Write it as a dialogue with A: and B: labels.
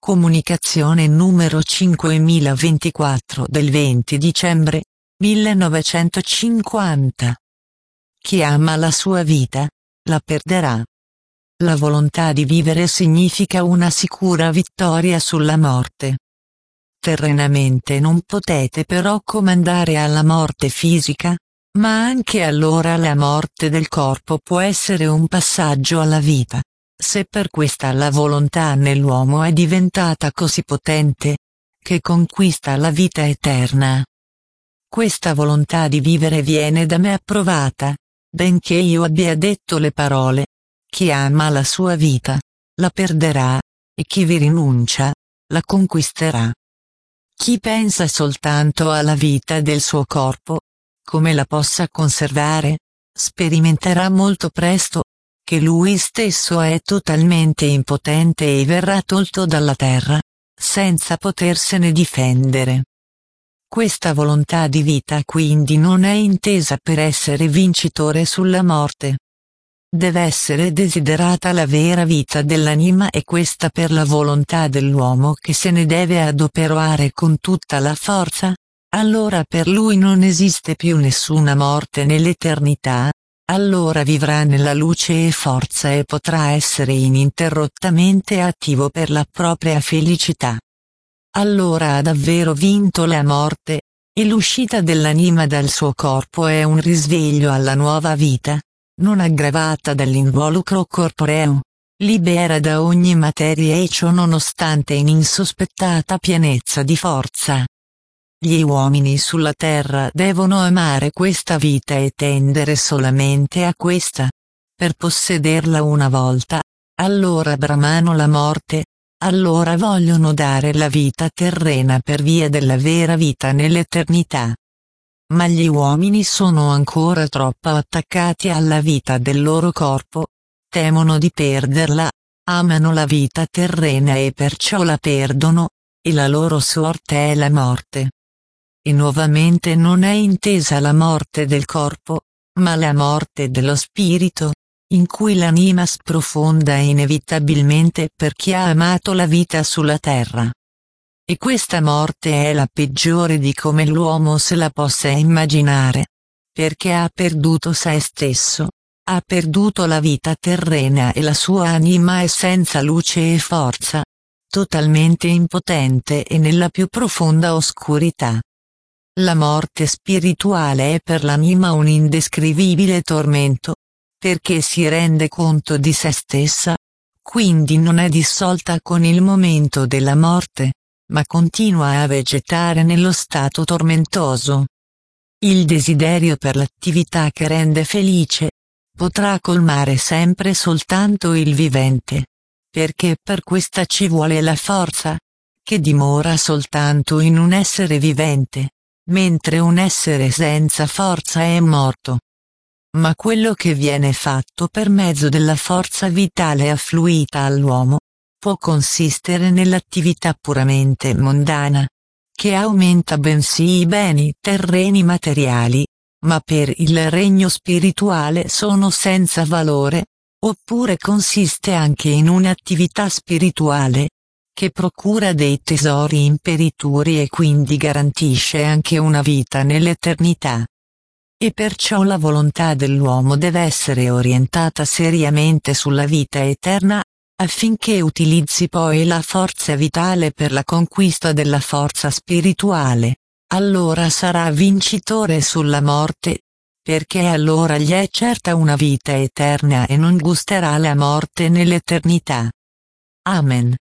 A: Comunicazione numero 5024 del 20 dicembre 1950. Chi ama la sua vita, la perderà. La volontà di vivere significa una sicura vittoria sulla morte. Terrenamente non potete però comandare alla morte fisica, ma anche allora la morte del corpo può essere un passaggio alla vita, se per questa la volontà nell'uomo è diventata così potente, che conquista la vita eterna. Questa volontà di vivere viene da me approvata, benché io abbia detto le parole: chi ama la sua vita, la perderà, e chi vi rinuncia, la conquisterà. Chi pensa soltanto alla vita del suo corpo, come la possa conservare, sperimenterà molto presto che lui stesso è totalmente impotente e verrà tolto dalla terra, senza potersene difendere. Questa volontà di vita quindi non è intesa per essere vincitore sulla morte. Deve essere desiderata la vera vita dell'anima, e questa per la volontà dell'uomo che se ne deve adoperare con tutta la forza. Allora per lui non esiste più nessuna morte nell'eternità, allora vivrà nella luce e forza e potrà essere ininterrottamente attivo per la propria felicità. Allora ha davvero vinto la morte, e l'uscita dell'anima dal suo corpo è un risveglio alla nuova vita, non aggravata dall'involucro corporeo, libera da ogni materia e ciò nonostante in insospettata pienezza di forza. Gli uomini sulla terra devono amare questa vita e tendere solamente a questa, per possederla una volta, allora bramano la morte, allora vogliono dare la vita terrena per via della vera vita nell'eternità. Ma gli uomini sono ancora troppo attaccati alla vita del loro corpo, temono di perderla, amano la vita terrena e perciò la perdono, e la loro sorte è la morte. E nuovamente non è intesa la morte del corpo, ma la morte dello spirito, in cui l'anima sprofonda inevitabilmente per chi ha amato la vita sulla terra. E questa morte è la peggiore di come l'uomo se la possa immaginare, perché ha perduto se stesso, ha perduto la vita terrena e la sua anima è senza luce e forza, totalmente impotente e nella più profonda oscurità. La morte spirituale è per l'anima un indescrivibile tormento, perché si rende conto di se stessa, quindi non è dissolta con il momento della morte, ma continua a vegetare nello stato tormentoso. Il desiderio per l'attività che rende felice potrà colmare sempre soltanto il vivente, perché per questa ci vuole la forza, che dimora soltanto in un essere vivente, mentre un essere senza forza è morto. Ma quello che viene fatto per mezzo della forza vitale affluita all'uomo, può consistere nell'attività puramente mondana, che aumenta bensì i beni terreni materiali, ma per il regno spirituale sono senza valore, oppure consiste anche in un'attività spirituale, che procura dei tesori imperituri e quindi garantisce anche una vita nell'eternità. E perciò la volontà dell'uomo deve essere orientata seriamente sulla vita eterna, affinché utilizzi poi la forza vitale per la conquista della forza spirituale. Allora sarà vincitore sulla morte, perché allora gli è certa una vita eterna e non gusterà la morte nell'eternità. Amen.